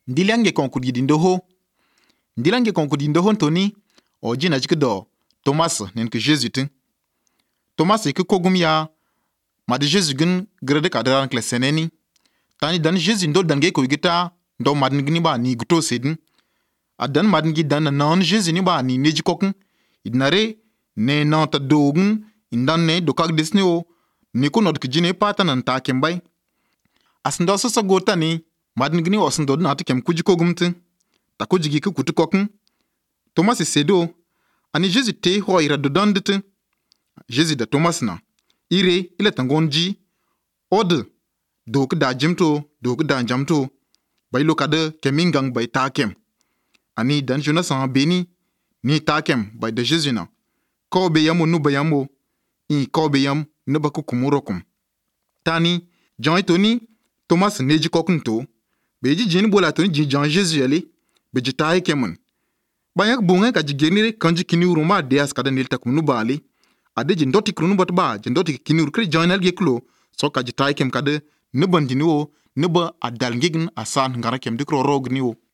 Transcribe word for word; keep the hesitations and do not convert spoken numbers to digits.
Ndilange konkudi dindoho. Ndilange konkudi ndoho ntoni o jina jikdo Thomas nen ke Jésus tin. Thomas ke kogum ya ma de Jésus gun grede kadran kle seneni. Tani dan Jésus ndo dange ko gita ndo madn gni ba ni guto sedin. Adan madn gi dan non Jésus ni ba ni neji kokun. Idnare ne non ta dogun indan ne do kag desne o ni ko nod ke jine patan an ta kembay. Asndo so so gota ni madn gni osndo na ta kem kuji kogum tin. Ta kuji gi ku kutu kokun. Thomas sedo ani Jésus te ho ira do dandete. Jésus da Thomas na. Ire ile tangonji od do da jimto do da jamto bay lokade kemingang bay takem. Ani dan Jonas an beni ni takem bay de Jésus na. Ko be yamo nu bayamo i ko be yam ne ba ku kumurokum. Tani Jean etoni Thomas neji kokunto beji jini bola toni ji Jean Jésus ale beji tae kemun. Bayak bunga ka jigenire kanji kini uruma deas kada nil takum nu bali. Ade jindoti krunu bot ba jindoti kini ur kri joinal geklo so ka jitai kem kada ne bandini o ne ba adal ngign asan ngara kem dikro rog ni o.